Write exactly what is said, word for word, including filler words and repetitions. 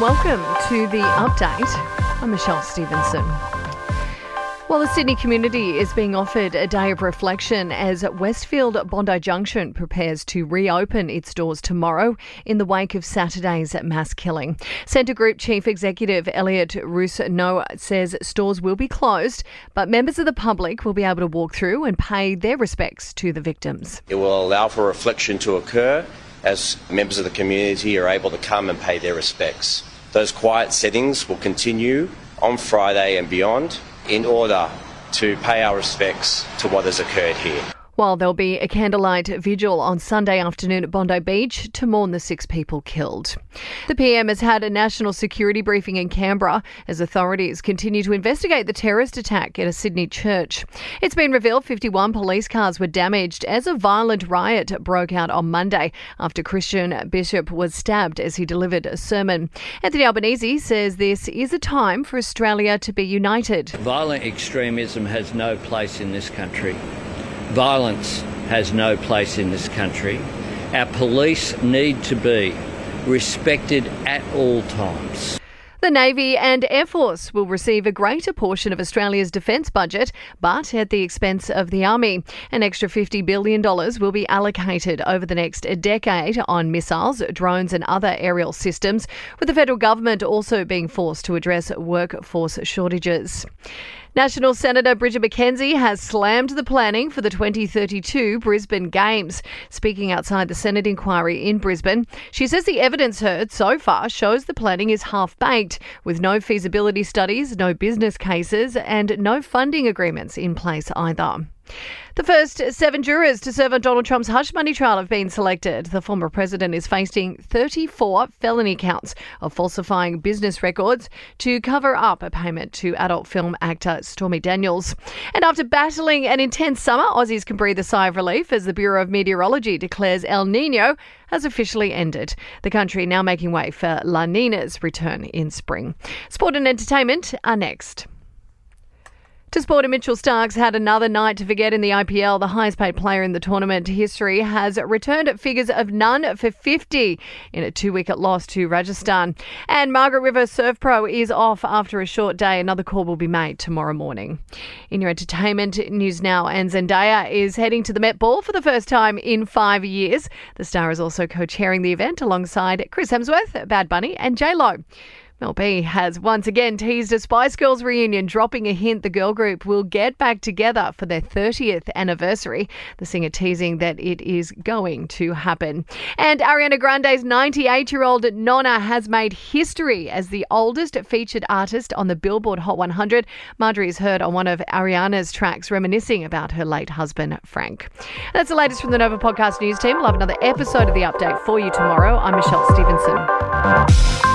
and welcome to The Update. I'm Michelle Stevenson. Well, the Sydney community is being offered a day of reflection as Westfield Bondi Junction prepares to reopen its doors tomorrow in the wake of Saturday's mass killing. Scentre Group Chief Executive Elliot Rusno says stores will be closed, but members of the public will be able to walk through and pay their respects to the victims. It will allow for reflection to occur as members of the community are able to come and pay their respects. Those quiet settings will continue on Friday and beyond in order to pay our respects to what has occurred here. While there'll be a candlelight vigil on Sunday afternoon at Bondi Beach to mourn the six people killed. The P M has had a national security briefing in Canberra as authorities continue to investigate the terrorist attack at a Sydney church. It's been revealed fifty-one police cars were damaged as a violent riot broke out on Monday after Christian Bishop was stabbed as he delivered a sermon. Anthony Albanese says this is a time for Australia to be united. Violent extremism has no place in this country. Violence has no place in this country. Our police need to be respected at all times. The Navy and Air Force will receive a greater portion of Australia's defence budget, but at the expense of the Army. An extra fifty billion dollars will be allocated over the next decade on missiles, drones and other aerial systems, with the federal government also being forced to address workforce shortages. National Senator Bridget McKenzie has slammed the planning for the twenty thirty-two Brisbane Games. Speaking outside the Senate inquiry in Brisbane, she says the evidence heard so far shows the planning is half-baked, with no feasibility studies, no business cases and no funding agreements in place either. The first seven jurors to serve on Donald Trump's hush money trial have been selected. The former president is facing thirty-four felony counts of falsifying business records to cover up a payment to adult film actor Stormy Daniels. And after battling an intense summer, Aussies can breathe a sigh of relief as the Bureau of Meteorology declares El Niño has officially ended. The country now making way for La Nina's return in spring. Sport and entertainment are next. To sport, Mitchell Starcs had another night to forget in the I P L. The highest paid player in the tournament history has returned at figures of none for fifty in a two-wicket loss to Rajasthan. And Margaret River Surf Pro is off after a short day. Another call will be made tomorrow morning. In your entertainment news now, and Zendaya is heading to the Met Ball for the first time in five years. The star is also co-chairing the event alongside Chris Hemsworth, Bad Bunny and J-Lo. Mel B has once again teased a Spice Girls reunion, dropping a hint the girl group will get back together for their thirtieth anniversary. The singer teasing that it is going to happen. And Ariana Grande's ninety-eight-year-old Nonna has made history as the oldest featured artist on the Billboard Hot one hundred. Marjorie is heard on one of Ariana's tracks reminiscing about her late husband, Frank. That's the latest from the Nova Podcast News team. We'll have another episode of The Update for you tomorrow. I'm Michelle Stevenson.